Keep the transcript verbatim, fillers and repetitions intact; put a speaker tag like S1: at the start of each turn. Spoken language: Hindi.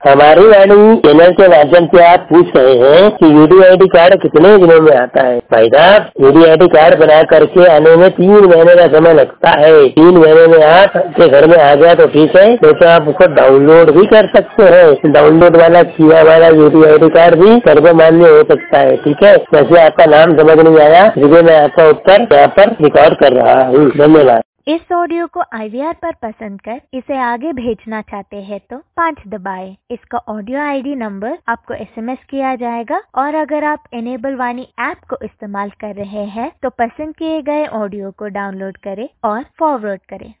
S1: हमारी वाणी चैनल के माध्यम से आप पूछ रहे हैं कि यूडी आई डी कार्ड कितने दिनों में आता है। भाई साहब, यूडी आई डी कार्ड बना करके आने में तीन महीने का समय लगता है। तीन महीने में आप के घर में आ गया तो ठीक है, नहीं तो आप उसको डाउनलोड भी कर सकते हैं। डाउनलोड वाला किया वाला यूडी आई डी कार्ड भी सर्वमान्य हो सकता है। ठीक है, वैसे आपका नाम समझ नहीं आया, इसलिए मैं आपका उत्तर यहाँ पर रिकॉर्ड कर रहा हूँ। धन्यवाद।
S2: इस ऑडियो को आई वी आर पर पसंद कर इसे आगे भेजना चाहते हैं तो पाँच दबाएं। इसका ऑडियो आई डी नंबर आपको एस एम एस किया जाएगा और अगर आप इनेबल वाणी ऐप को इस्तेमाल कर रहे हैं तो पसंद किए गए ऑडियो को डाउनलोड करें और फॉरवर्ड करें।